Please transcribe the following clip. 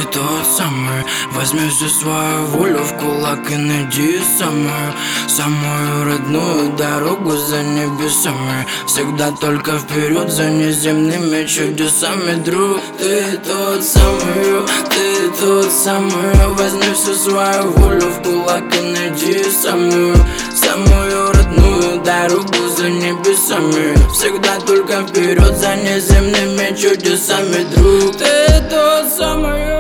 тот самый. Возьми всю свою волю в кулак и найди самую родную дорогу за небесами. Всегда только вперед за неземными чудесами, друг. Ты тот самый, ты тот самый. Возьми всю свою волю в кулак и найди самую родную дорогу за небесами. Всегда только вперед за неземными чудесами, друг. Ты тот самый.